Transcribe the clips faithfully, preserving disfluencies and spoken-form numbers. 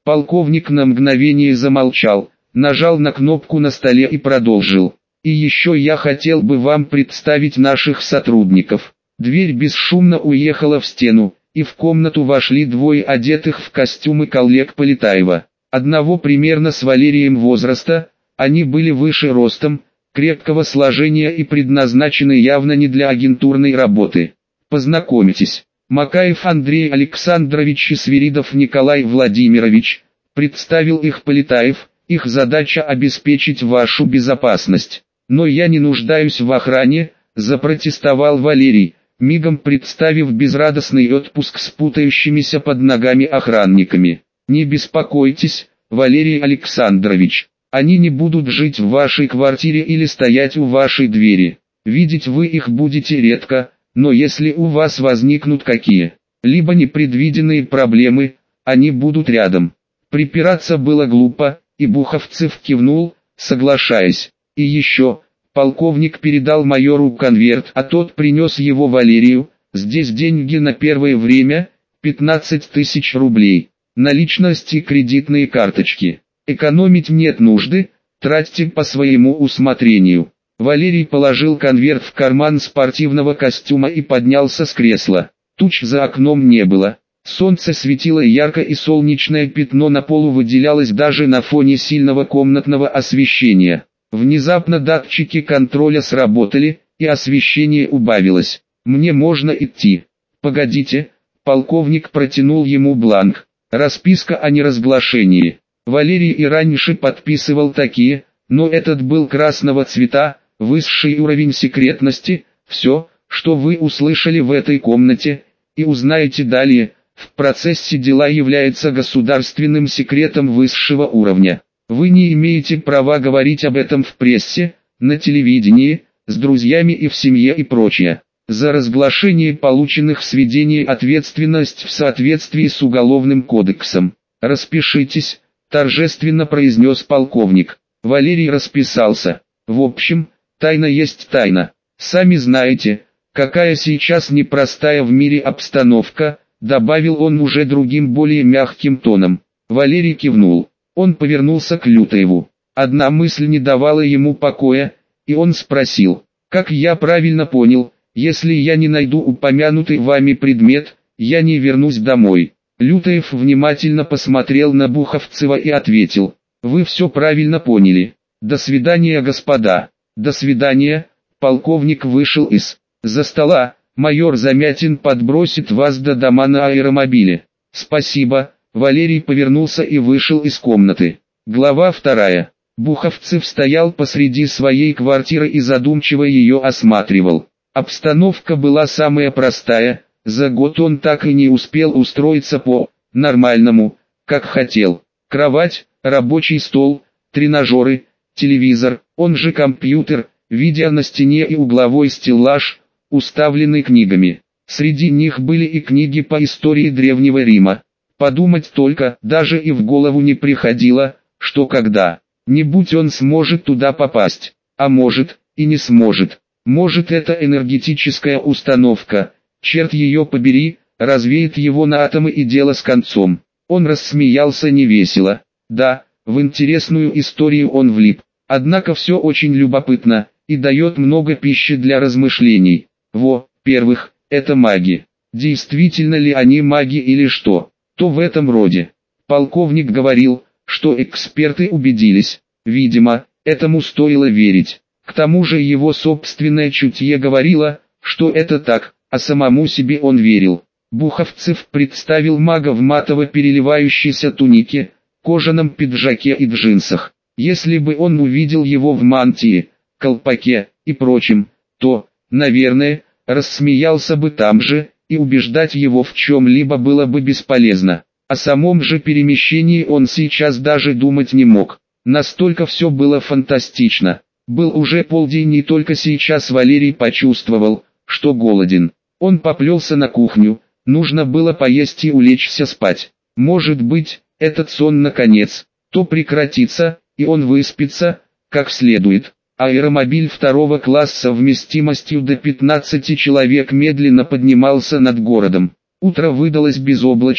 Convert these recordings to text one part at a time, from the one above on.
Полковник на мгновение замолчал, нажал на кнопку на столе и продолжил. И еще я хотел бы вам представить наших сотрудников. Дверь бесшумно уехала в стену, и в комнату вошли двое одетых в костюмы коллег Полетаева. Одного примерно с Валерием возраста, они были выше ростом, крепкого сложения и предназначены явно не для агентурной работы. Познакомитесь, Макаев Андрей Александрович и Свиридов Николай Владимирович, представил их Полетаев, их задача обеспечить вашу безопасность. Но я не нуждаюсь в охране, запротестовал Валерий, мигом представив безрадостный отпуск с путающимися под ногами охранниками. Не беспокойтесь, Валерий Александрович, они не будут жить в вашей квартире или стоять у вашей двери. Видеть вы их будете редко, но если у вас возникнут какие-либо непредвиденные проблемы, они будут рядом. Припираться было глупо, и Буховцев кивнул, соглашаясь. И еще, полковник передал майору конверт, а тот принес его Валерию. Здесь деньги на первое время, пятнадцать тысяч рублей. Наличность и кредитные карточки. Экономить нет нужды, тратьте по своему усмотрению. Валерий положил конверт в карман спортивного костюма и поднялся с кресла. Туч за окном не было. Солнце светило ярко, и солнечное пятно на полу выделялось даже на фоне сильного комнатного освещения. Внезапно датчики контроля сработали, и освещение убавилось. «Мне можно идти». «Погодите», полковник протянул ему бланк. Расписка о неразглашении. Валерий и раньше подписывал такие, но этот был красного цвета, высший уровень секретности. Все, что вы услышали в этой комнате, и узнаете далее, в процессе дела является государственным секретом высшего уровня. Вы не имеете права говорить об этом в прессе, на телевидении, с друзьями и в семье и прочее. За разглашение полученных сведений ответственность в соответствии с Уголовным кодексом. «Распишитесь», – торжественно произнес полковник. Валерий расписался. «В общем, тайна есть тайна. Сами знаете, какая сейчас непростая в мире обстановка», – добавил он уже другим, более мягким тоном. Валерий кивнул. Он повернулся к Лютаеву. Одна мысль не давала ему покоя, и он спросил: «Как я правильно понял, если я не найду упомянутый вами предмет, я не вернусь домой?» Лютаев внимательно посмотрел на Буховцева и ответил: «Вы все правильно поняли. До свидания, господа». «До свидания». Полковник вышел из-за стола. «Майор Замятин подбросит вас до дома на аэромобиле». «Спасибо». Валерий повернулся и вышел из комнаты. Глава вторая. Буховцев стоял посреди своей квартиры и задумчиво ее осматривал. Обстановка была самая простая, за год он так и не успел устроиться по-нормальному, как хотел. Кровать, рабочий стол, тренажеры, телевизор, он же компьютер, видео на стене и угловой стеллаж, уставленный книгами. Среди них были и книги по истории Древнего Рима. Подумать только, даже и в голову не приходило, что когда-нибудь он сможет туда попасть. А может, и не сможет. Может, эта энергетическая установка, черт ее побери, развеет его на атомы и дело с концом. Он рассмеялся невесело. Да, в интересную историю он влип. Однако все очень любопытно, и дает много пищи для размышлений. Во-первых, это маги. Действительно ли они маги или что? То в этом роде. Полковник говорил, что эксперты убедились. Видимо, этому стоило верить. К тому же его собственное чутье говорило, что это так, а самому себе он верил. Буховцев представил мага в матово-переливающейся тунике, кожаном пиджаке и джинсах. Если бы он увидел его в мантии, колпаке и прочем, то, наверное, рассмеялся бы там же, и убеждать его в чем-либо было бы бесполезно. О самом же перемещении он сейчас даже думать не мог. Настолько все было фантастично. Был уже полдень, и только сейчас Валерий почувствовал, что голоден. Он поплелся на кухню, нужно было поесть и улечься спать. Может быть, этот сон наконец, то прекратится, и он выспится, как следует. Аэромобиль второго класса вместимостью до пятнадцати человек медленно поднимался над городом. Утро выдалось безоблачным,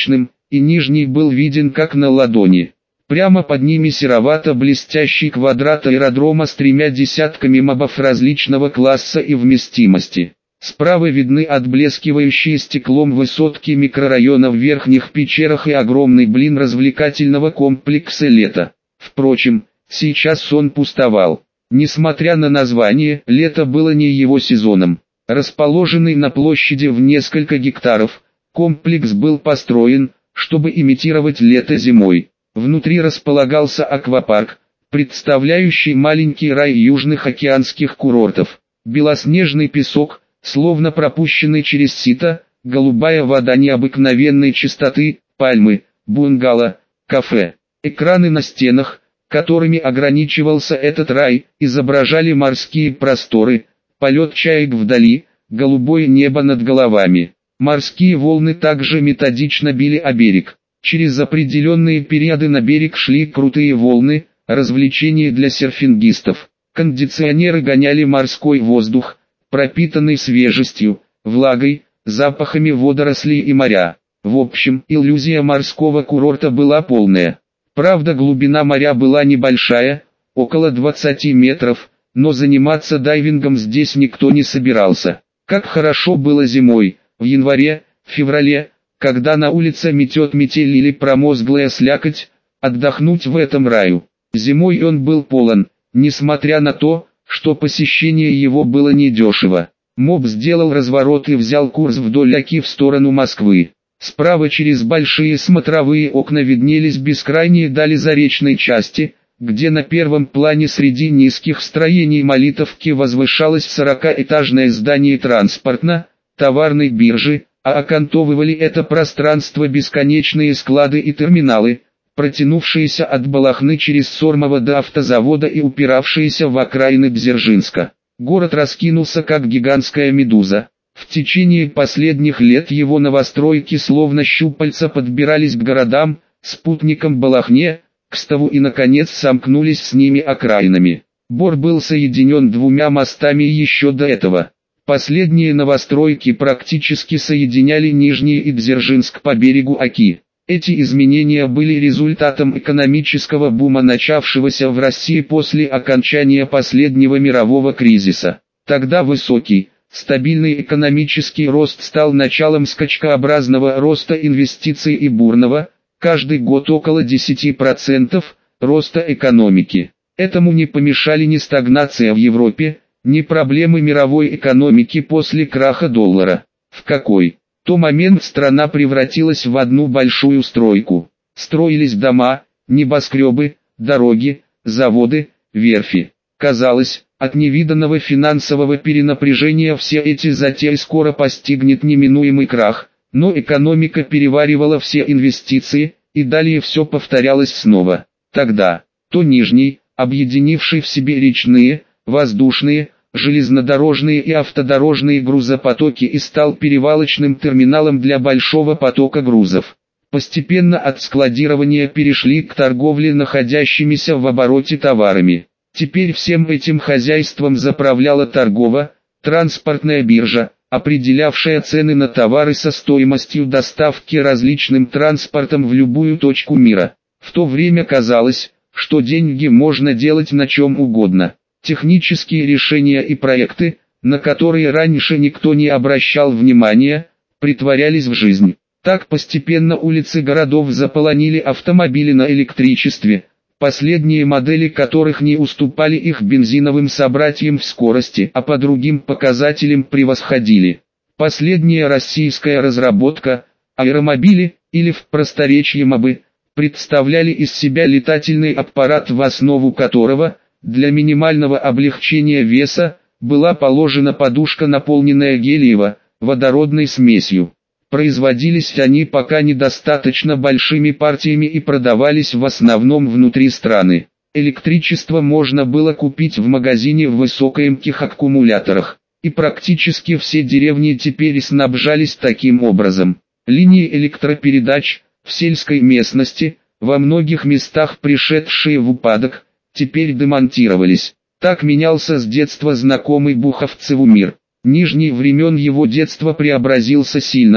и Нижний был виден как на ладони. Прямо под ними серовато-блестящий квадрат аэродрома с тремя десятками мобов различного класса и вместимости. Справа видны отблескивающие стеклом высотки микрорайона в Верхних Печерах и огромный блин развлекательного комплекса «Лето». Впрочем, сейчас он пустовал. Несмотря на название, лето было не его сезоном. Расположенный на площади в несколько гектаров, комплекс был построен, чтобы имитировать лето зимой. Внутри располагался аквапарк, представляющий маленький рай южных океанских курортов. Белоснежный песок, словно пропущенный через сито, голубая вода необыкновенной чистоты, пальмы, бунгало, кафе. Экраны на стенах, которыми ограничивался этот рай, изображали морские просторы, полет чаек вдали, голубое небо над головами. Морские волны также методично били о берег. Через определенные периоды на берег шли крутые волны, развлечения для серфингистов. Кондиционеры гоняли морской воздух, пропитанный свежестью, влагой, запахами водорослей и моря. В общем, иллюзия морского курорта была полная. Правда, глубина моря была небольшая, около двадцати метров, но заниматься дайвингом здесь никто не собирался. Как хорошо было зимой, в январе, феврале, когда на улице метет метель или промозглая слякоть, отдохнуть в этом раю. Зимой он был полон, несмотря на то, что посещение его было недешево. МОБ сделал разворот и взял курс вдоль Оки в сторону Москвы. Справа через большие смотровые окна виднелись бескрайние дали заречной части, где на первом плане среди низких строений Молитовки возвышалось сорокаэтажное здание транспортно-товарной биржи, а окантовывали это пространство бесконечные склады и терминалы, протянувшиеся от Балахны через Сормово до автозавода и упиравшиеся в окраины Дзержинска. Город раскинулся как гигантская медуза. В течение последних лет его новостройки словно щупальца подбирались к городам, спутникам Балахне, Кстову и наконец сомкнулись с ними окраинами. Бор был соединен двумя мостами еще до этого. Последние новостройки практически соединяли Нижний и Дзержинск по берегу Оки. Эти изменения были результатом экономического бума, начавшегося в России после окончания последнего мирового кризиса. Тогда высокий, стабильный экономический рост стал началом скачкообразного роста инвестиций и бурного, каждый год около десяти процентов, роста экономики. Этому не помешали ни стагнация в Европе, ни проблемы мировой экономики после краха доллара. В какой-то момент страна превратилась в одну большую стройку. Строились дома, небоскребы, дороги, заводы, верфи. Казалось, от невиданного финансового перенапряжения все эти затеи скоро постигнет неминуемый крах, но экономика переваривала все инвестиции, и далее все повторялось снова. Тогда, то Нижний, объединивший в себе речные, воздушные, железнодорожные и автодорожные грузопотоки, и стал перевалочным терминалом для большого потока грузов. Постепенно от складирования перешли к торговле находящимися в обороте товарами. Теперь всем этим хозяйством заправляла торгово-транспортная биржа, определявшая цены на товары со стоимостью доставки различным транспортом в любую точку мира. В то время казалось, что деньги можно делать на чем угодно. Технические решения и проекты, на которые раньше никто не обращал внимания, притворялись в жизнь. Так постепенно улицы городов заполонили автомобили на электричестве, последние модели которых не уступали их бензиновым собратьям в скорости, а по другим показателям превосходили. Последняя российская разработка, аэромобили, или в просторечии мобы, представляли из себя летательный аппарат, в основу которого, для минимального облегчения веса, была положена подушка, наполненная гелиево-водородной смесью. Производились они пока недостаточно большими партиями и продавались в основном внутри страны. Электричество можно было купить в магазине в высокоемких аккумуляторах, и практически все деревни теперь снабжались таким образом. Линии электропередач, в сельской местности, во многих местах пришедшие в упадок, теперь демонтировались. Так менялся с детства знакомый Буховцеву мир. Нижний времен его детства преобразился сильно,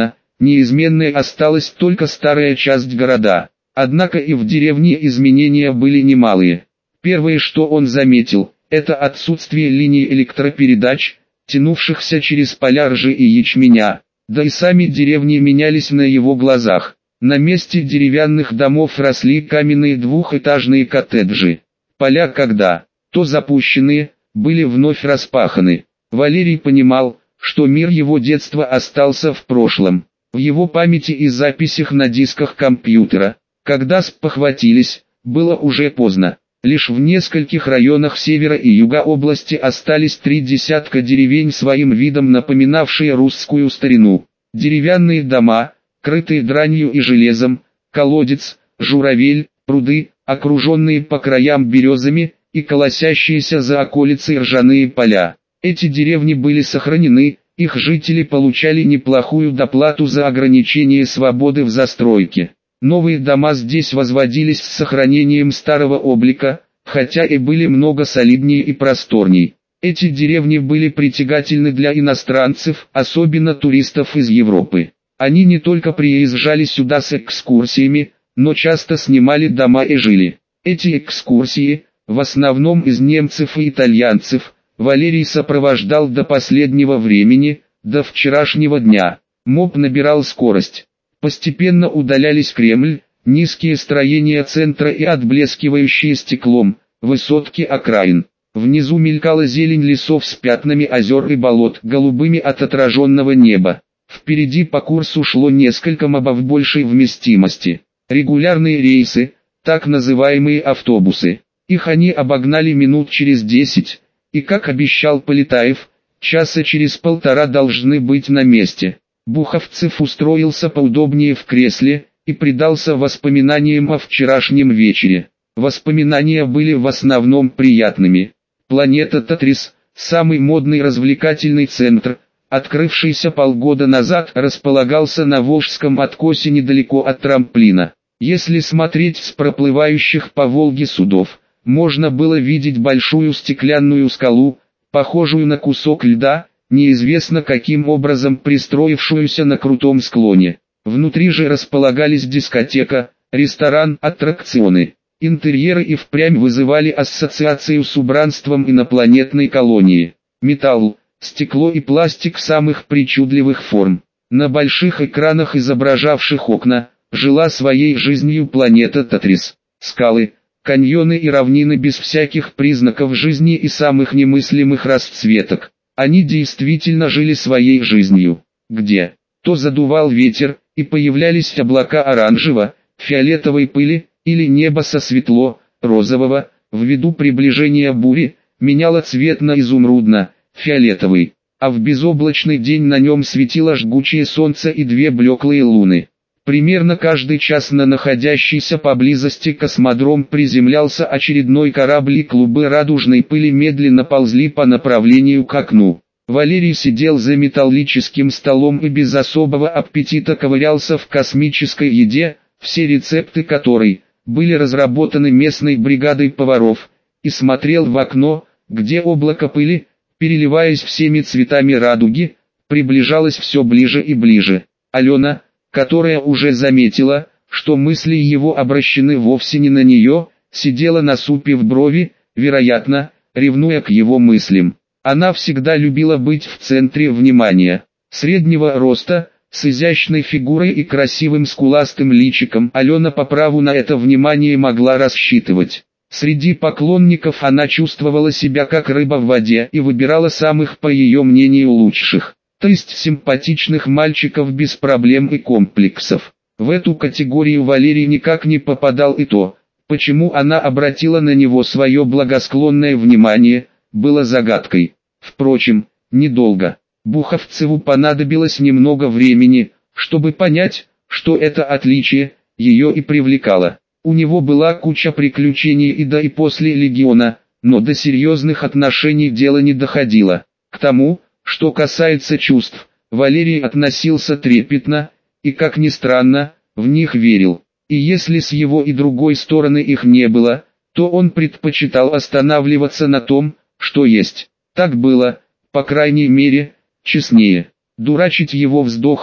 неизменной осталась только старая часть города. Однако и в деревне изменения были немалые. Первое, что он заметил, это отсутствие линий электропередач, тянувшихся через поля ржи и ячменя. Да и сами деревни менялись на его глазах. На месте деревянных домов росли каменные двухэтажные коттеджи. Поля когда то запущенные, были вновь распаханы. Валерий понимал, что мир его детства остался в прошлом. В его памяти и записях на дисках компьютера, когда спохватились, было уже поздно. Лишь в нескольких районах севера и юга области остались три десятка деревень своим видом напоминавшие русскую старину. Деревянные дома, крытые дранью и железом, колодец, журавель, пруды, окруженные по краям березами, и колосящиеся за околицей ржаные поля. Эти деревни были сохранены, их жители получали неплохую доплату за ограничение свободы в застройке. Новые дома здесь возводились с сохранением старого облика, хотя и были много солиднее и просторней. Эти деревни были притягательны для иностранцев, особенно туристов из Европы. Они не только приезжали сюда с экскурсиями, но часто снимали дома и жили. Эти экскурсии, в основном из немцев и итальянцев, Валерий сопровождал до последнего времени, до вчерашнего дня. МОП набирал скорость. Постепенно удалялись Кремль, низкие строения центра и отблескивающие стеклом, высотки окраин. Внизу мелькала зелень лесов с пятнами озер и болот, голубыми от отраженного неба. Впереди по курсу шло несколько мобов большей вместимости. Регулярные рейсы, так называемые автобусы. Их они обогнали минут через десять, и, как обещал Полетаев, часа через полтора должны быть на месте. Буховцев устроился поудобнее в кресле и предался воспоминаниям о вчерашнем вечере. Воспоминания были в основном приятными. Планета Тетрис, самый модный развлекательный центр, открывшийся полгода назад, располагался на Волжском откосе недалеко от трамплина. Если смотреть с проплывающих по Волге судов, можно было видеть большую стеклянную скалу, похожую на кусок льда, неизвестно каким образом пристроившуюся на крутом склоне. Внутри же располагались дискотека, ресторан, аттракционы. Интерьеры и впрямь вызывали ассоциацию с убранством инопланетной колонии. Металл, стекло и пластик самых причудливых форм. На больших экранах, изображавших окна, жила своей жизнью планета Тетрис. Скалы, каньоны и равнины без всяких признаков жизни и самых немыслимых расцветок. Они действительно жили своей жизнью. Где то задувал ветер, и появлялись облака оранжевого, фиолетовой пыли, или небо со светло, розового, ввиду приближения бури, меняло цвет на изумрудно-фиолетовый, а в безоблачный день на нем светило жгучее солнце и две блеклые луны. Примерно каждый час на находящийся поблизости космодром приземлялся очередной корабль, и клубы радужной пыли медленно ползли по направлению к окну. Валерий сидел за металлическим столом и без особого аппетита ковырялся в космической еде, все рецепты которой были разработаны местной бригадой поваров, и смотрел в окно, где облако пыли, переливаясь всеми цветами радуги, приближалось все ближе и ближе. Алена, которая уже заметила, что мысли его обращены вовсе не на нее, сидела насупив брови, вероятно, ревнуя к его мыслям. Она всегда любила быть в центре внимания. Среднего роста, с изящной фигурой и красивым скуластым личиком, Алена по праву на это внимание могла рассчитывать. Среди поклонников она чувствовала себя как рыба в воде и выбирала самых, по ее мнению, лучших. То есть симпатичных мальчиков без проблем и комплексов. В эту категорию Валерий никак не попадал, и то, почему она обратила на него свое благосклонное внимание, было загадкой. Впрочем, недолго. Буховцеву понадобилось немного времени, чтобы понять, что это отличие ее и привлекало. У него была куча приключений и до и после легиона, но до серьезных отношений дело не доходило. К тому, что касается чувств, Валерий относился трепетно, и, как ни странно, в них верил. И если с его и другой стороны их не было, то он предпочитал останавливаться на том, что есть. Так было, по крайней мере, честнее. Дурачить его вздохами,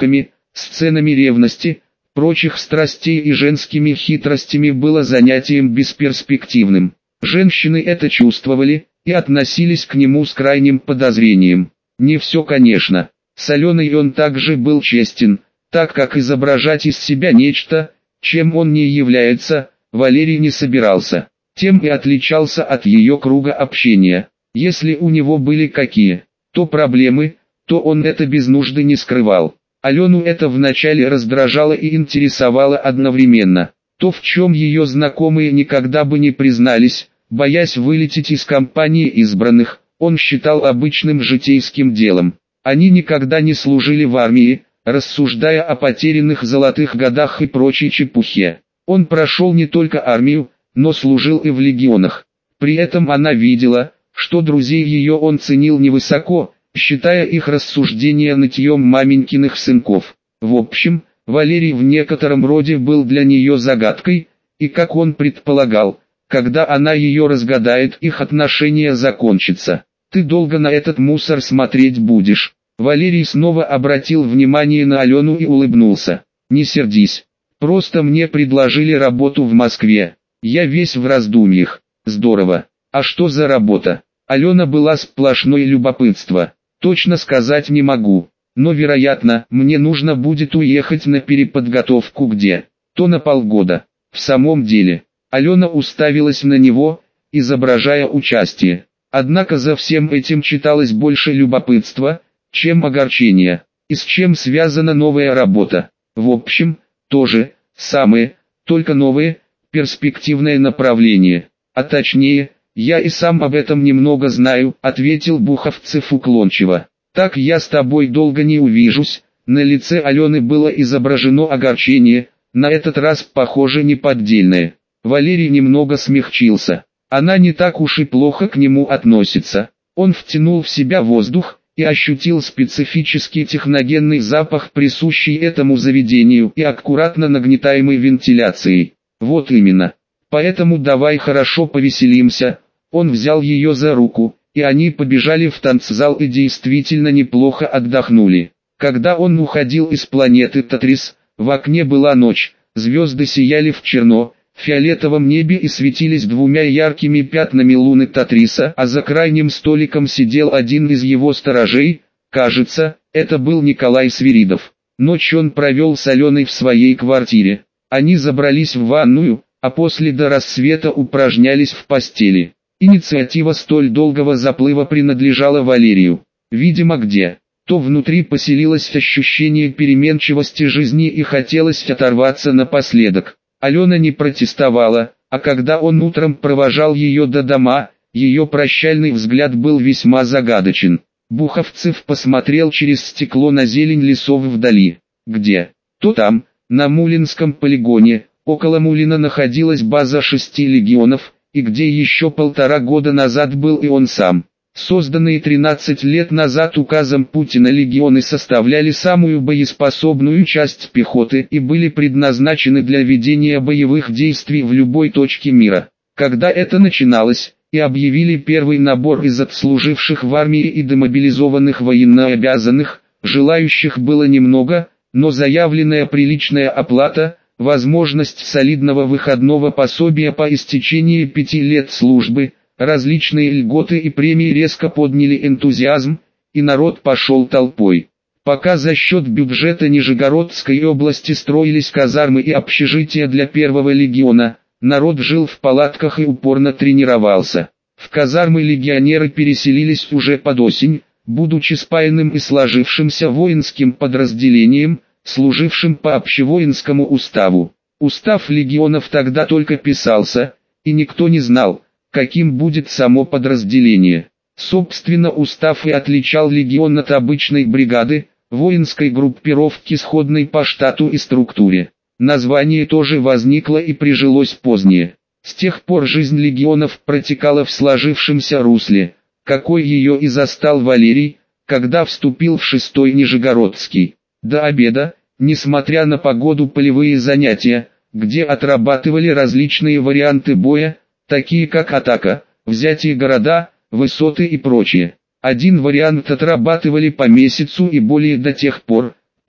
сценами ревности, прочих страстей и женскими хитростями было занятием бесперспективным. Женщины это чувствовали и относились к нему с крайним подозрением. Не все, конечно. С Аленой он также был честен, так как изображать из себя нечто, чем он не является, Валерий не собирался. Тем и отличался от ее круга общения. Если у него были какие-то проблемы, то он это без нужды не скрывал. Алену это вначале раздражало и интересовало одновременно. То, в чем ее знакомые никогда бы не признались, боясь вылететь из компании избранных, он считал обычным житейским делом. Они никогда не служили в армии, рассуждая о потерянных золотых годах и прочей чепухе. Он прошел не только армию, но служил и в легионах. При этом она видела, что друзей ее он ценил невысоко, считая их рассуждения нытьем маменькиных сынков. В общем, Валерий в некотором роде был для нее загадкой, и как он предполагал, когда она ее разгадает, их отношения закончатся. «Ты долго на этот мусор смотреть будешь?» Валерий снова обратил внимание на Алену и улыбнулся. «Не сердись. Просто мне предложили работу в Москве. Я весь в раздумьях». «Здорово. А что за работа?» Алена была сплошное любопытство. «Точно сказать не могу. Но вероятно, мне нужно будет уехать на переподготовку где-то на полгода». «В самом деле». Алена уставилась на него, изображая участие. Однако за всем этим читалось больше любопытства, чем огорчение. И с чем связана новая работа? В общем, то же самое, только новое, перспективное направление. А точнее, я и сам об этом немного знаю, ответил Буховцев уклончиво. Так я с тобой долго не увижусь. На лице Алены было изображено огорчение, на этот раз похоже неподдельное. Валерий немного смягчился. Она не так уж и плохо к нему относится. Он втянул в себя воздух и ощутил специфический техногенный запах, присущий этому заведению и аккуратно нагнетаемой вентиляцией. Вот именно. Поэтому давай хорошо повеселимся. Он взял ее за руку, и они побежали в танцзал и действительно неплохо отдохнули. Когда он уходил из планеты Татрис, в окне была ночь, звезды сияли в черно, в фиолетовом небе и светились двумя яркими пятнами луны Татриса, а за крайним столиком сидел один из его сторожей, кажется, это был Николай Свиридов. Ночь он провел с Аленой в своей квартире. Они забрались в ванную, а после до рассвета упражнялись в постели. Инициатива столь долгого заплыва принадлежала Валерию. Видимо, где-то внутри поселилось ощущение переменчивости жизни и хотелось оторваться напоследок. Алена не протестовала, а когда он утром провожал ее до дома, ее прощальный взгляд был весьма загадочен. Буховцев посмотрел через стекло на зелень лесов вдали. Где-то там, на Мулинском полигоне, около Мулина находилась база шести легионов, и где еще полтора года назад был и он сам. Созданные тринадцать лет назад указом Путина легионы составляли самую боеспособную часть пехоты и были предназначены для ведения боевых действий в любой точке мира. Когда это начиналось, и объявили первый набор из отслуживших в армии и демобилизованных военнообязанных, желающих было немного, но заявленная приличная оплата, возможность солидного выходного пособия по истечении пяти лет службы, различные льготы и премии резко подняли энтузиазм, и народ пошел толпой. Пока за счет бюджета Нижегородской области строились казармы и общежития для первого легиона, народ жил в палатках и упорно тренировался. В казармы легионеры переселились уже под осень, будучи спаянным и сложившимся воинским подразделением, служившим по общевоинскому уставу. Устав легионов тогда только писался, и никто не знал, каким будет само подразделение. Собственно, устав и отличал легион от обычной бригады, воинской группировки, сходной по штату и структуре. Название тоже возникло и прижилось позднее. С тех пор жизнь легионов протекала в сложившемся русле, какой ее и застал Валерий, когда вступил в шестой Нижегородский. До обеда, несмотря на погоду, полевые занятия, где отрабатывали различные варианты боя, такие как атака, взятие города, высоты и прочее. Один вариант отрабатывали по месяцу и более до тех пор,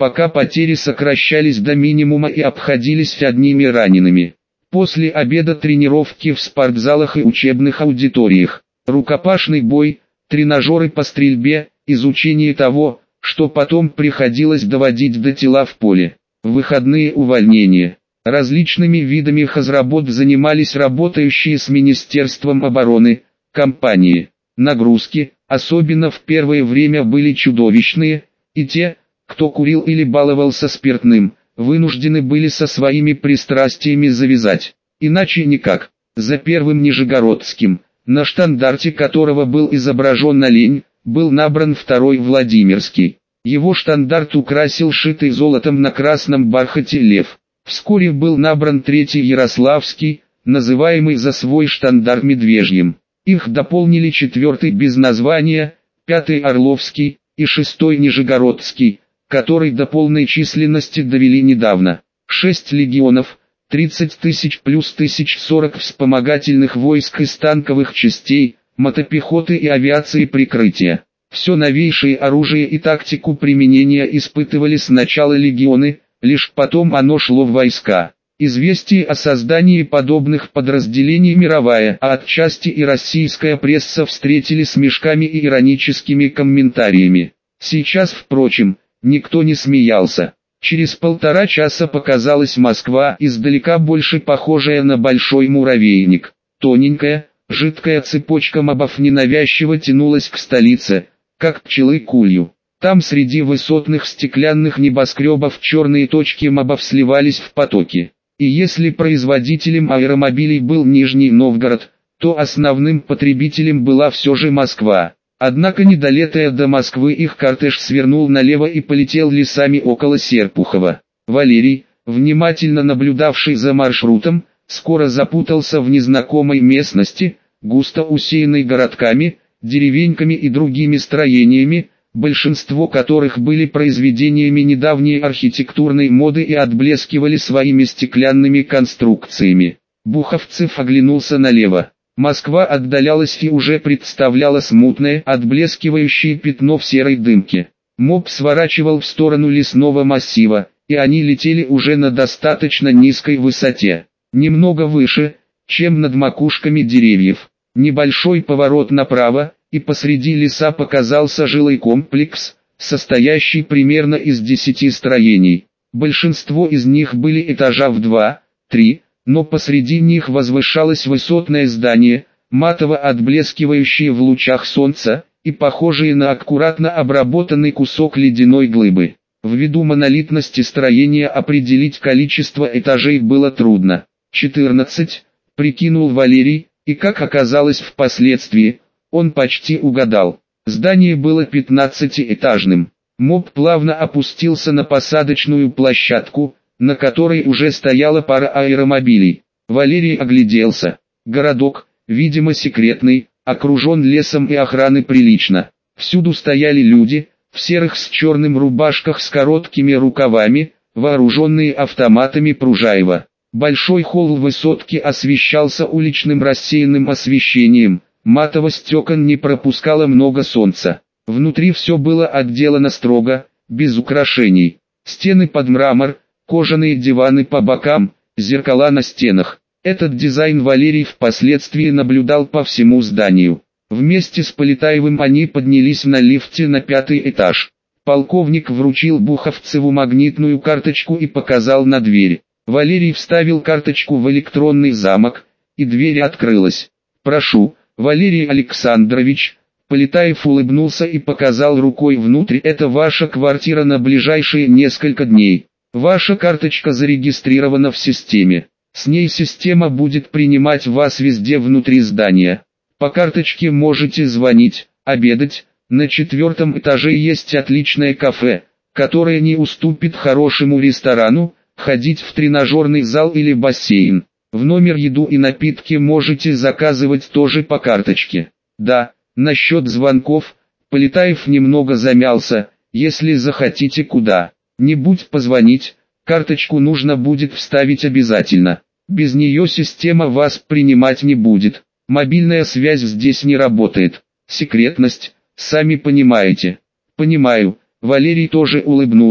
пока потери сокращались до минимума и обходились одними ранеными. После обеда тренировки в спортзалах и учебных аудиториях, рукопашный бой, тренажеры по стрельбе, изучение того, что потом приходилось доводить до тела в поле. В выходные увольнения. Различными видами хозработ занимались работающие с Министерством обороны компании. Нагрузки, особенно в первое время, были чудовищные, и те, кто курил или баловался спиртным, вынуждены были со своими пристрастиями завязать. Иначе никак. За первым Нижегородским, на штандарте которого был изображен олень, был набран второй Владимирский. Его штандарт украсил шитый золотом на красном бархате лев. Вскоре был набран третий Ярославский, называемый за свой штандарт Медвежьим. Их дополнили четвертый без названия, пятый Орловский и шестой Нижегородский, который до полной численности довели недавно. Шесть легионов, тридцать тысяч плюс тысяч сорок вспомогательных войск из танковых частей, мотопехоты и авиации прикрытия. Все новейшее оружие и тактику применения испытывали сначала легионы, лишь потом оно шло в войска. Известие о создании подобных подразделений мировая, а отчасти и российская пресса встретили с мешками и ироническими комментариями. Сейчас, впрочем, никто не смеялся. Через полтора часа показалась Москва, издалека больше похожая на большой муравейник. Тоненькая, жидкая цепочка мобов ненавязчиво тянулась к столице, как пчелы к улью. Там среди высотных стеклянных небоскребов черные точки мобов сливались в потоки. И если производителем аэромобилей был Нижний Новгород, то основным потребителем была все же Москва. Однако, не долетая до Москвы, их кортеж свернул налево и полетел лесами около Серпухова. Валерий, внимательно наблюдавший за маршрутом, скоро запутался в незнакомой местности, густо усеянной городками, деревеньками и другими строениями, большинство которых были произведениями недавней архитектурной моды и отблескивали своими стеклянными конструкциями. Буховцев оглянулся налево. Москва отдалялась и уже представляла смутное, отблескивающее пятно в серой дымке. Моб сворачивал в сторону лесного массива, и они летели уже на достаточно низкой высоте. Немного выше, чем над макушками деревьев. Небольшой поворот направо, и посреди леса показался жилой комплекс, состоящий примерно из десяти строений. Большинство из них были этажа в два, три, но посреди них возвышалось высотное здание, матово отблескивающее в лучах солнца, и похожее на аккуратно обработанный кусок ледяной глыбы. Ввиду монолитности строения определить количество этажей было трудно. четырнадцать, прикинул Валерий, и как оказалось впоследствии, он почти угадал. Здание было пятнадцатиэтажным. Моб плавно опустился на посадочную площадку, на которой уже стояла пара аэромобилей. Валерий огляделся. Городок, видимо секретный, окружен лесом и охраны прилично. Всюду стояли люди, в серых с черным рубашках с короткими рукавами, вооруженные автоматами Пружаева. Большой холл высотки освещался уличным рассеянным освещением. Матовость окон не пропускала много солнца. Внутри все было отделано строго, без украшений. Стены под мрамор, кожаные диваны по бокам, зеркала на стенах. Этот дизайн Валерий впоследствии наблюдал по всему зданию. Вместе с Полетаевым они поднялись на лифте на пятый этаж. Полковник вручил Буховцеву магнитную карточку и показал на дверь. Валерий вставил карточку в электронный замок, и дверь открылась. «Прошу, Валерий Александрович». Полетаев улыбнулся и показал рукой внутрь. «Это ваша квартира на ближайшие несколько дней. Ваша карточка зарегистрирована в системе. С ней система будет принимать вас везде внутри здания. По карточке можете звонить, обедать. На четвертом этаже есть отличное кафе, которое не уступит хорошему ресторану, ходить в тренажерный зал или бассейн. В номер еду и напитки можете заказывать тоже по карточке. Да, насчет звонков». Полетаев немного замялся. «Если захотите куда-нибудь позвонить, карточку нужно будет вставить обязательно. Без нее система вас принимать не будет. Мобильная связь здесь не работает. Секретность, сами понимаете». «Понимаю». Валерий тоже улыбнулся.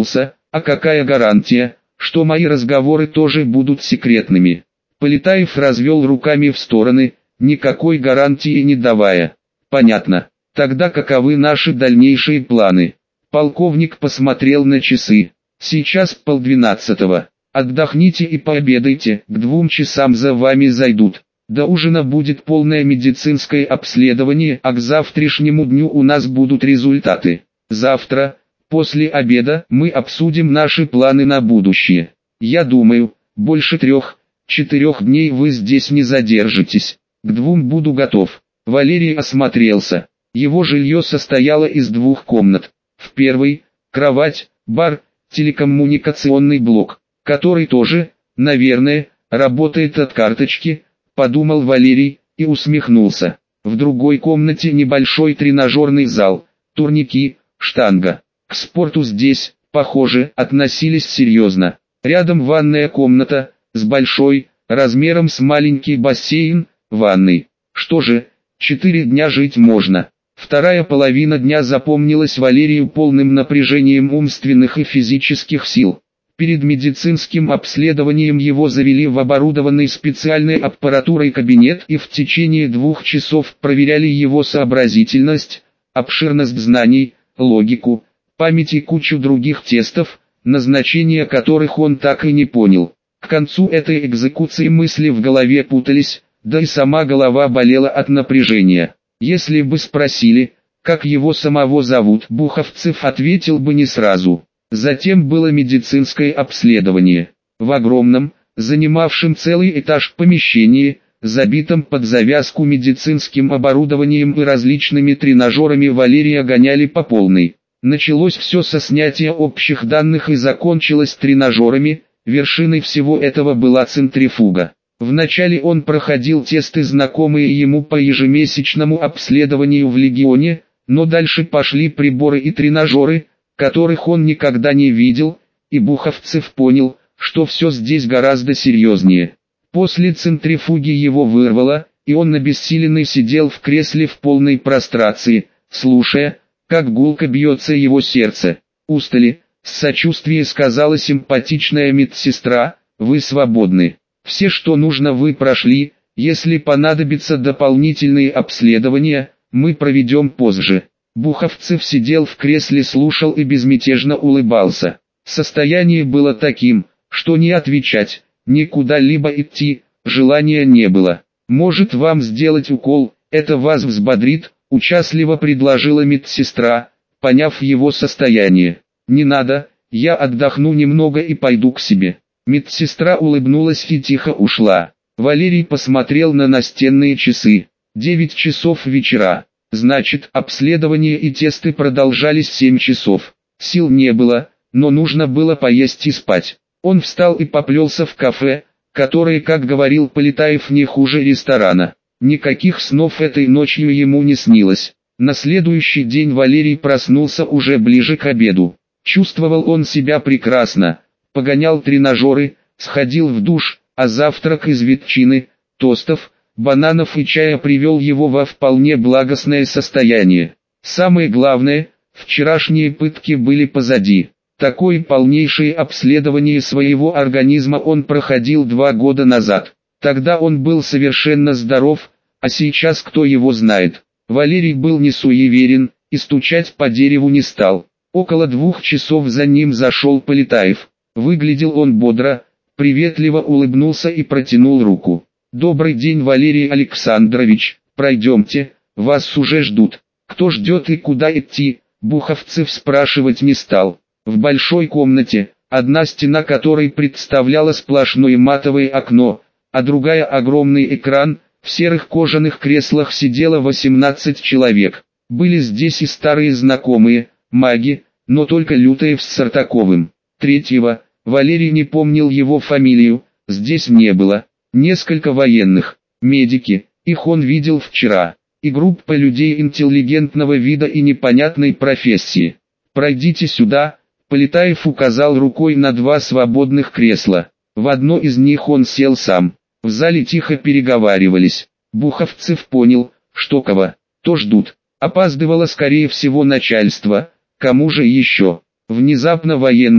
А какая гарантия, что мои разговоры тоже будут секретными? Полетаев развел руками в стороны, никакой гарантии не давая. Понятно. Тогда каковы наши дальнейшие планы? Полковник посмотрел на часы. Сейчас полдвенадцатого. Отдохните и пообедайте, к двум часам за вами зайдут. До ужина будет полное медицинское обследование, а к завтрашнему дню у нас будут результаты. Завтра, после обеда, мы обсудим наши планы на будущее. Я думаю, больше трех, четырех дней вы здесь не задержитесь. К двум буду готов. Валерий осмотрелся. Его жилье состояло из двух комнат. В первой – кровать, бар, телекоммуникационный блок, который тоже, наверное, работает от карточки, подумал Валерий и усмехнулся. В другой комнате небольшой тренажерный зал, турники, штанга. К спорту здесь, похоже, относились серьезно. Рядом ванная комната, с большой, размером с маленький бассейн, ванной. Что же, четыре дня жить можно. Вторая половина дня запомнилась Валерию полным напряжением умственных и физических сил. Перед медицинским обследованием его завели в оборудованный специальной аппаратурой кабинет и в течение двух часов проверяли его сообразительность, обширность знаний, логику, память и кучу других тестов, назначение которых он так и не понял. К концу этой экзекуции мысли в голове путались, да и сама голова болела от напряжения. Если бы спросили, как его самого зовут, Буховцев ответил бы не сразу. Затем было медицинское обследование. В огромном, занимавшем целый этаж помещении, забитом под завязку медицинским оборудованием и различными тренажерами, Валерия гоняли по полной. Началось все со снятия общих данных и закончилось тренажерами, вершиной всего этого была центрифуга. Вначале он проходил тесты, знакомые ему по ежемесячному обследованию в Легионе, но дальше пошли приборы и тренажеры, которых он никогда не видел, и Буховцев понял, что все здесь гораздо серьезнее. После центрифуги его вырвало, и он обессиленный сидел в кресле в полной прострации, слушая, как гулко бьется его сердце. «Устали?» — с сочувствием сказала симпатичная медсестра, «вы свободны. Все, что нужно, вы прошли, если понадобятся дополнительные обследования, мы проведем позже». Буховцев сидел в кресле, слушал и безмятежно улыбался. Состояние было таким, что ни отвечать, ни куда-либо идти, желания не было. «Может, вам сделать укол, это вас взбодрит?» — участливо предложила медсестра, поняв его состояние. «Не надо, я отдохну немного и пойду к себе». Медсестра улыбнулась и тихо ушла. Валерий посмотрел на настенные часы. Девять часов вечера. Значит, обследование и тесты продолжались семь часов. Сил не было, но нужно было поесть и спать. Он встал и поплелся в кафе, которое, как говорил Полетаев, не хуже ресторана. Никаких снов этой ночью ему не снилось. На следующий день Валерий проснулся уже ближе к обеду. Чувствовал он себя прекрасно. Погонял тренажеры, сходил в душ, а завтрак из ветчины, тостов, бананов и чая привел его во вполне благостное состояние. Самое главное, вчерашние пытки были позади. Такое полнейшее обследование своего организма он проходил два года назад. Тогда он был совершенно здоров, а сейчас кто его знает. Валерий был не суеверен и стучать по дереву не стал. Около двух часов за ним зашел Полетаев. Выглядел он бодро, приветливо улыбнулся и протянул руку. «Добрый день, Валерий Александрович, пройдемте, вас уже ждут». Кто ждет и куда идти, Буховцев спрашивать не стал. В большой комнате, одна стена которой представляла сплошное матовое окно, а другая огромный экран, в серых кожаных креслах сидело восемнадцать человек. Были здесь и старые знакомые, маги, но только Лютаев с Сартаковым. Третьего, Валерий не помнил его фамилию, здесь не было. Несколько военных, медики, их он видел вчера, и группа людей интеллигентного вида и непонятной профессии. «Пройдите сюда», — Полетаев указал рукой на два свободных кресла. В одно из них он сел сам. В зале тихо переговаривались. Буховцев понял, что кого-то ждут. Опаздывало скорее всего начальство, кому же еще. Внезапно военные,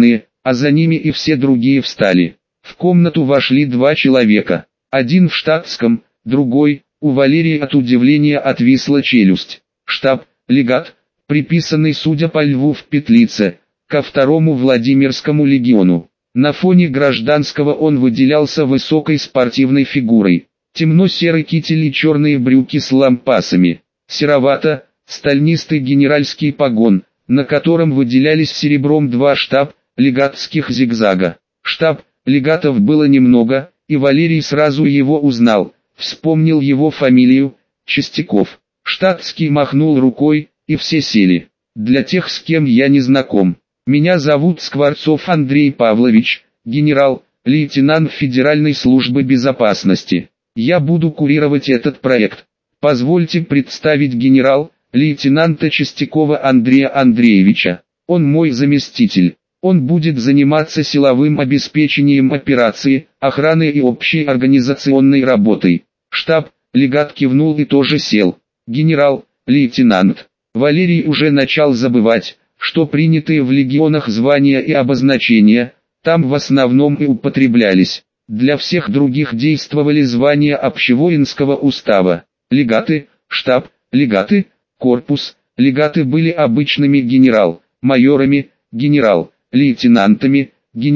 а за ними и все другие встали. В комнату вошли два человека. Один в штатском, другой, у Валерии от удивления отвисла челюсть. Штаб, легат, приписанный, судя по льву в петлице, ко второму Владимирскому легиону. На фоне гражданского он выделялся высокой спортивной фигурой. Темно-серый китель и черные брюки с лампасами. Серовато, стальнистый генеральский погон, на котором выделялись серебром два штаб, легатских зигзага. Штаб, легатов было немного, и Валерий сразу его узнал, вспомнил его фамилию, Чистяков. Штатский махнул рукой, и все сели. Для тех, с кем я не знаком. Меня зовут Скворцов Андрей Павлович, генерал, лейтенант Федеральной службы безопасности. Я буду курировать этот проект. Позвольте представить генерал-лейтенанта Чистякова Андрея Андреевича. Он мой заместитель. Он будет заниматься силовым обеспечением операции, охраной и общей организационной работой. Штаб, легат кивнул и тоже сел. Генерал-лейтенант. Валерий уже начал забывать, что принятые в легионах звания и обозначения, там в основном и употреблялись. Для всех других действовали звания общевоинского устава. Легаты, штаб, легаты, корпус, легаты были обычными генерал-майорами, генерал-лейтенантами,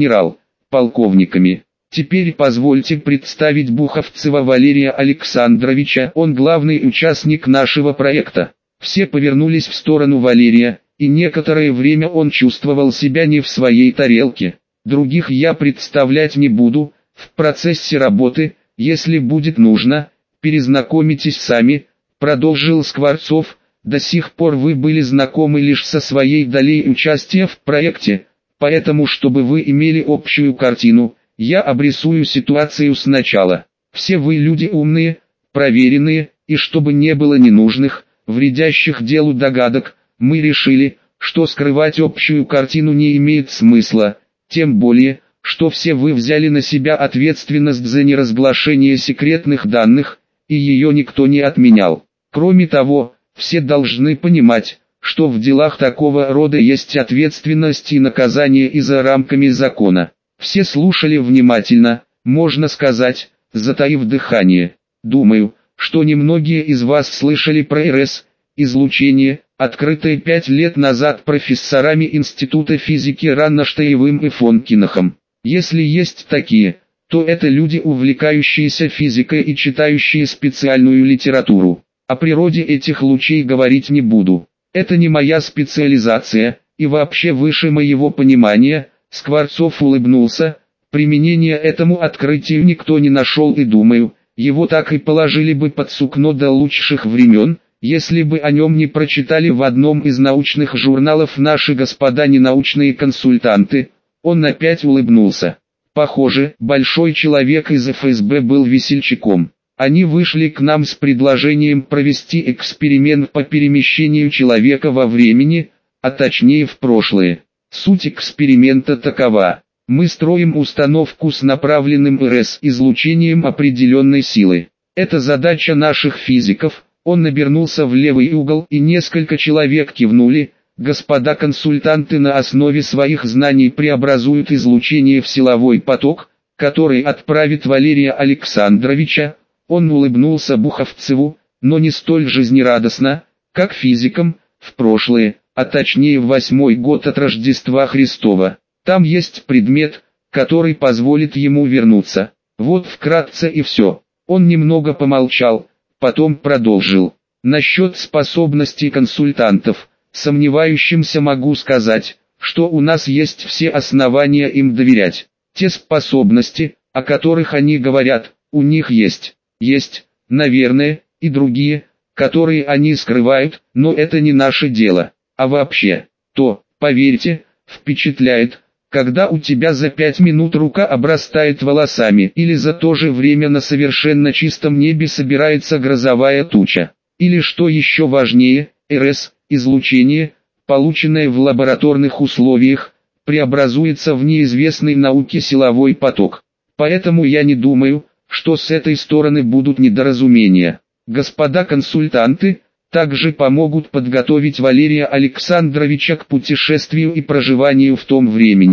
генерал-полковниками. Теперь позвольте представить Буховцева Валерия Александровича, он главный участник нашего проекта. Все повернулись в сторону Валерия, и некоторое время он чувствовал себя не в своей тарелке. Других я представлять не буду, в процессе работы, если будет нужно, перезнакомитесь сами, продолжил Скворцов. До сих пор вы были знакомы лишь со своей долей участия в проекте, поэтому чтобы вы имели общую картину, я обрисую ситуацию сначала. Все вы люди умные, проверенные, и чтобы не было ненужных, вредящих делу догадок, мы решили, что скрывать общую картину не имеет смысла, тем более, что все вы взяли на себя ответственность за неразглашение секретных данных, и ее никто не отменял. Кроме того, все должны понимать, что в делах такого рода есть ответственность и наказание и за рамками закона. Все слушали внимательно, можно сказать, затаив дыхание. Думаю, что немногие из вас слышали про эр-эс, излучение, открытое пять лет назад профессорами Института физики Раннштейновым и Фонкинахом. Если есть такие, то это люди, увлекающиеся физикой и читающие специальную литературу. О природе этих лучей говорить не буду. Это не моя специализация, и вообще выше моего понимания. Скворцов улыбнулся. Применения этому открытию никто не нашел, и думаю, его так и положили бы под сукно до лучших времен, если бы о нем не прочитали в одном из научных журналов наши господа ненаучные консультанты. Он опять улыбнулся. Похоже, большой человек из эф эс бэ был весельчаком. Они вышли к нам с предложением провести эксперимент по перемещению человека во времени, а точнее в прошлое. Суть эксперимента такова. Мы строим установку с направленным эр-эс излучением определенной силы. Это задача наших физиков. Он набернулся в левый угол, и несколько человек кивнули. Господа консультанты на основе своих знаний преобразуют излучение в силовой поток, который отправит Валерия Александровича. Он улыбнулся Буховцеву, но не столь жизнерадостно, как физикам, в прошлое, а точнее в восьмой год от Рождества Христова. Там есть предмет, который позволит ему вернуться. Вот вкратце и все. Он немного помолчал, потом продолжил. Насчет способностей консультантов, сомневающимся могу сказать, что у нас есть все основания им доверять. Те способности, о которых они говорят, у них есть. Есть, наверное, и другие, которые они скрывают, но это не наше дело. А вообще, то, поверьте, впечатляет, когда у тебя за пять минут рука обрастает волосами, или за то же время на совершенно чистом небе собирается грозовая туча. Или что еще важнее, эр-эс, излучение, полученное в лабораторных условиях, преобразуется в неизвестный науке силовой поток. Поэтому я не думаю, что с этой стороны будут недоразумения. Господа консультанты также помогут подготовить Валерия Александровича к путешествию и проживанию в том времени.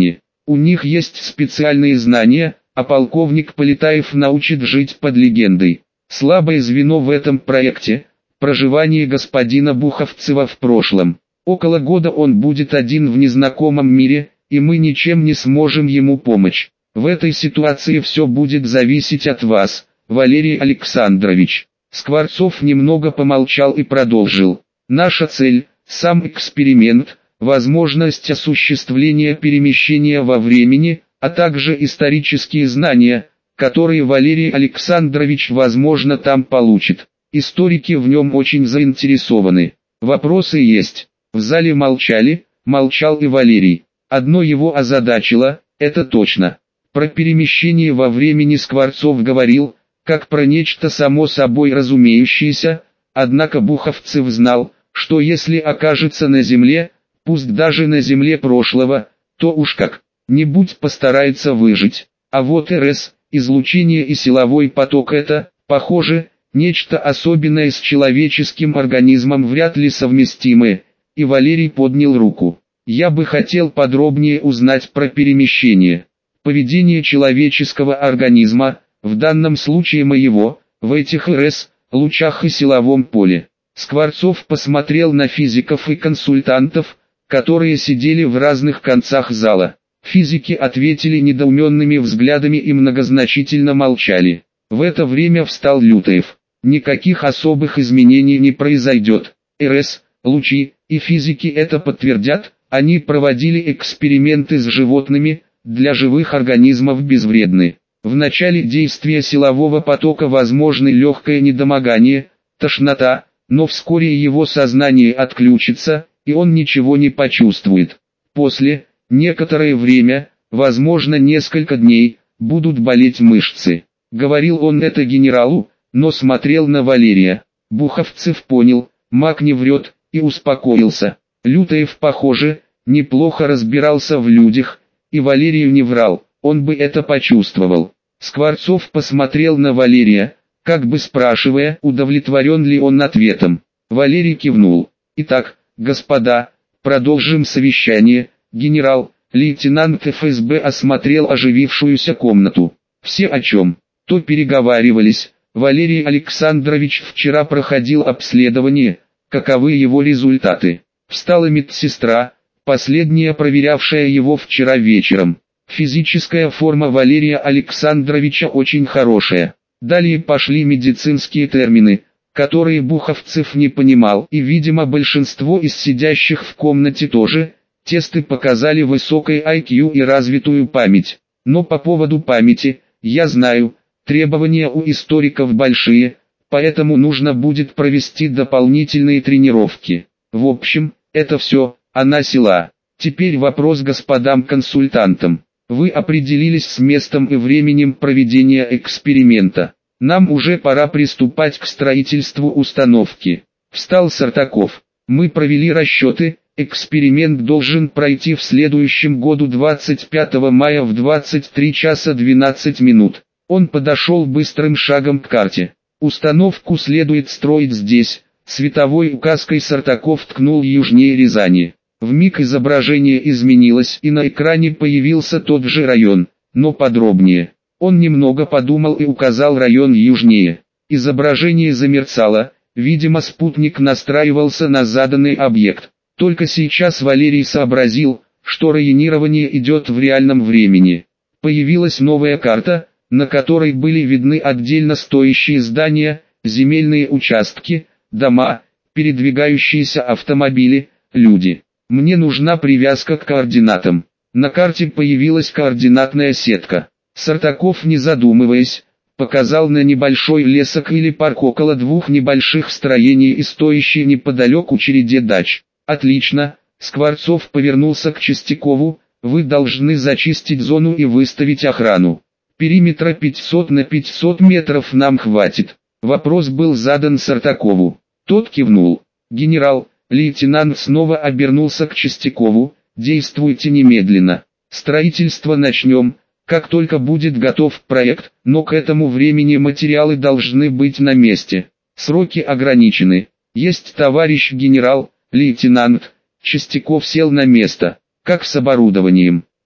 У них есть специальные знания, а полковник Полетаев научит жить под легендой. Слабое звено в этом проекте – проживание господина Буховцева в прошлом. Около года он будет один в незнакомом мире, и мы ничем не сможем ему помочь. В этой ситуации все будет зависеть от вас, Валерий Александрович. Скворцов немного помолчал и продолжил. Наша цель – сам эксперимент, возможность осуществления перемещения во времени, а также исторические знания, которые Валерий Александрович возможно там получит. Историки в нем очень заинтересованы. Вопросы есть. В зале молчали, молчал и Валерий. Одно его озадачило, это точно. Про перемещение во времени Скворцов говорил, как про нечто само собой разумеющееся, однако Буховцев знал, что если окажется на земле, пусть даже на земле прошлого, то уж как-нибудь постарается выжить. А вот РС, излучение и силовой поток — это, похоже, нечто особенное с человеческим организмом, вряд ли совместимое. И Валерий поднял руку. Я бы хотел подробнее узнать про перемещение. Поведение человеческого организма, в данном случае моего, в этих РС, лучах и силовом поле. Скворцов посмотрел на физиков и консультантов, которые сидели в разных концах зала. Физики ответили недоуменными взглядами и многозначительно молчали. В это время встал Лютаев. Никаких особых изменений не произойдет. РС, лучи, и физики это подтвердят, они проводили эксперименты с животными, для живых организмов безвредны. В начале действия силового потока возможны легкое недомогание, тошнота, но вскоре его сознание отключится, и он ничего не почувствует. После, некоторое время, возможно несколько дней, будут болеть мышцы. Говорил он это генералу, но смотрел на Валерия. Буховцев понял, маг не врет, и успокоился. Лютаев, похоже, неплохо разбирался в людях, и Валерию не врал, он бы это почувствовал. Скворцов посмотрел на Валерия, как бы спрашивая, удовлетворен ли он ответом. Валерий кивнул. Итак, господа, продолжим совещание. Генерал, лейтенант эф эс бэ осмотрел оживившуюся комнату. Все о чем? То переговаривались. Валерий Александрович вчера проходил обследование, каковы его результаты. Встала медсестра, последняя проверявшая его вчера вечером. Физическая форма Валерия Александровича очень хорошая. Далее пошли медицинские термины, которые Буховцев не понимал, и, видимо, большинство из сидящих в комнате тоже. Тесты показали высокий ай кью и развитую память. Но по поводу памяти, я знаю, требования у историков большие, поэтому нужно будет провести дополнительные тренировки. В общем, это все, она села. Теперь вопрос господам консультантам. Вы определились с местом и временем проведения эксперимента. Нам уже пора приступать к строительству установки. Встал Сартаков. Мы провели расчеты, эксперимент должен пройти в следующем году двадцать пятого мая в двадцать три часа двенадцать минут. Он подошел быстрым шагом к карте. Установку следует строить здесь. Световой указкой Сартаков ткнул южнее Рязани. Вмиг изображение изменилось, и на экране появился тот же район, но подробнее. Он немного подумал и указал район южнее. Изображение замерцало, видимо спутник настраивался на заданный объект. Только сейчас Валерий сообразил, что районирование идет в реальном времени. Появилась новая карта, на которой были видны отдельно стоящие здания, земельные участки, дома, передвигающиеся автомобили, люди. Мне нужна привязка к координатам. На карте появилась координатная сетка. Сартаков, не задумываясь, показал на небольшой лесок или парк около двух небольших строений и стоящей неподалеку череде дач. Отлично, Скворцов повернулся к Чистякову, вы должны зачистить зону и выставить охрану. Периметра пятьсот на пятьсот метров нам хватит. Вопрос был задан Сартакову. Тот кивнул. Генерал, лейтенант снова обернулся к Чистякову, действуйте немедленно. Строительство начнем, как только будет готов проект, но к этому времени материалы должны быть на месте. Сроки ограничены. Есть, товарищ генерал, лейтенант. Чистяков сел на место. Как с оборудованием?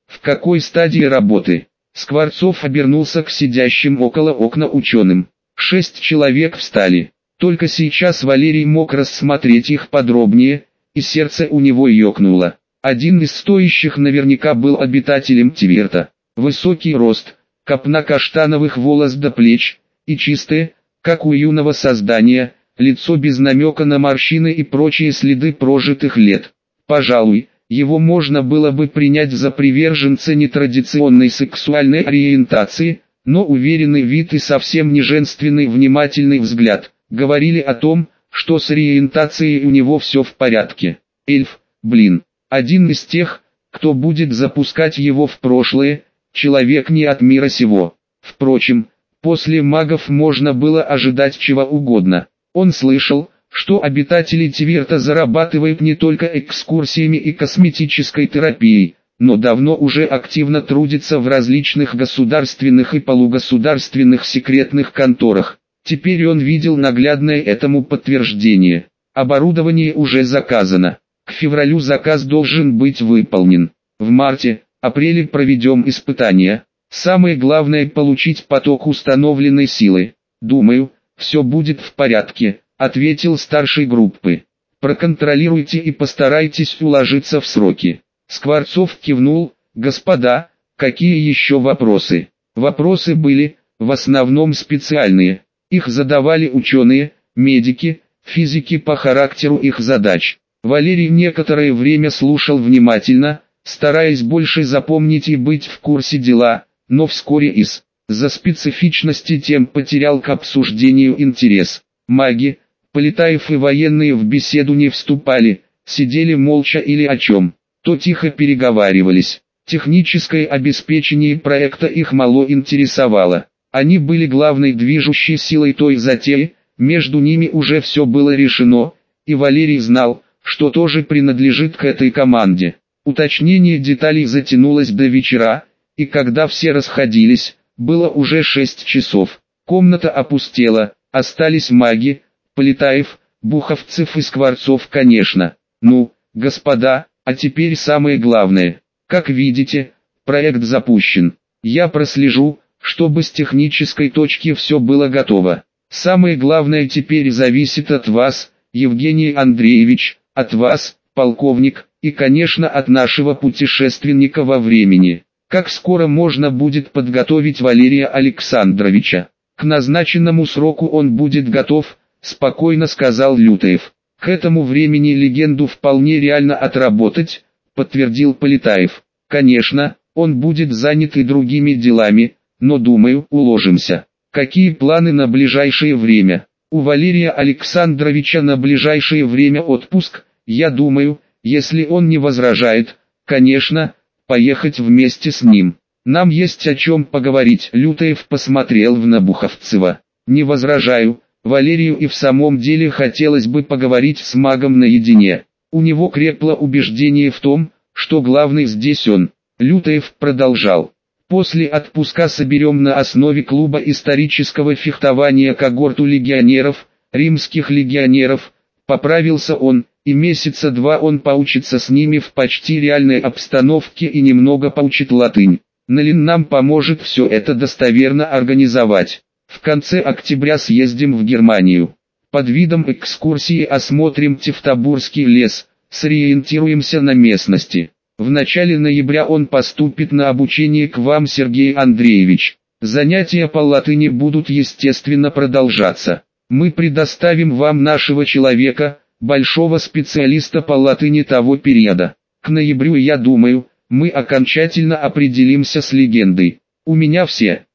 В какой стадии работы? Скворцов обернулся к сидящим около окна ученым. Шесть человек встали. Только сейчас Валерий мог рассмотреть их подробнее, и сердце у него ёкнуло. Один из стоящих наверняка был обитателем Тиверта. Высокий рост, копна каштановых волос до плеч, и чистое, как у юного создания, лицо без намека на морщины и прочие следы прожитых лет. Пожалуй, его можно было бы принять за приверженца нетрадиционной сексуальной ориентации, но уверенный вид и совсем не женственный внимательный взгляд говорили о том, что с ориентацией у него все в порядке. Эльф, блин, один из тех, кто будет запускать его в прошлое, человек не от мира сего. Впрочем, после магов можно было ожидать чего угодно. Он слышал, что обитатели Тиверта зарабатывают не только экскурсиями и косметической терапией, но давно уже активно трудятся в различных государственных и полугосударственных секретных конторах. Теперь он видел наглядное этому подтверждение. Оборудование уже заказано. К февралю заказ должен быть выполнен. В марте-апреле проведем испытания. Самое главное получить поток установленной силы. Думаю, все будет в порядке, ответил старший группы. Проконтролируйте и постарайтесь уложиться в сроки. Скворцов кивнул. Господа, какие еще вопросы? Вопросы были, в основном специальные. Их задавали ученые, медики, физики по характеру их задач. Валерий некоторое время слушал внимательно, стараясь больше запомнить и быть в курсе дела, но вскоре из-за специфичности тем потерял к обсуждению интерес. Маги, Полетаев и военные в беседу не вступали, сидели молча или о чем, то тихо переговаривались. Техническое обеспечение проекта их мало интересовало. Они были главной движущей силой той затеи, между ними уже все было решено, и Валерий знал, что тоже принадлежит к этой команде. Уточнение деталей затянулось до вечера, и когда все расходились, было уже шесть часов. Комната опустела, остались маги, Полетаев, Буховцев и Скворцов, конечно. Ну, господа, а теперь самое главное. Как видите, проект запущен. Я прослежу, чтобы с технической точки все было готово. Самое главное теперь зависит от вас, Евгений Андреевич, от вас, полковник, и, конечно, от нашего путешественника во времени. Как скоро можно будет подготовить Валерия Александровича? К назначенному сроку он будет готов, спокойно сказал Лютаев. К этому времени легенду вполне реально отработать, подтвердил Полетаев. Конечно, он будет занят и другими делами, но думаю, уложимся. Какие планы на ближайшее время? У Валерия Александровича на ближайшее время отпуск, я думаю, если он не возражает, конечно, поехать вместе с ним. Нам есть о чем поговорить. Лютаев посмотрел в Набуховцева. Не возражаю, Валерию и в самом деле хотелось бы поговорить с магом наедине. У него крепло убеждение в том, что главный здесь он. Лютаев продолжал. После отпуска соберем на основе клуба исторического фехтования когорту легионеров, римских легионеров, поправился он, и месяца два он поучится с ними в почти реальной обстановке и немного поучит латынь. Налин нам поможет все это достоверно организовать. В конце октября съездим в Германию. Под видом экскурсии осмотрим Тевтобурский лес, сориентируемся на местности. В начале ноября он поступит на обучение к вам, Сергей Андреевич. Занятия по латыни будут естественно продолжаться. Мы предоставим вам нашего человека, большого специалиста по латыни того периода. К ноябрю, я думаю, мы окончательно определимся с легендой. У меня все.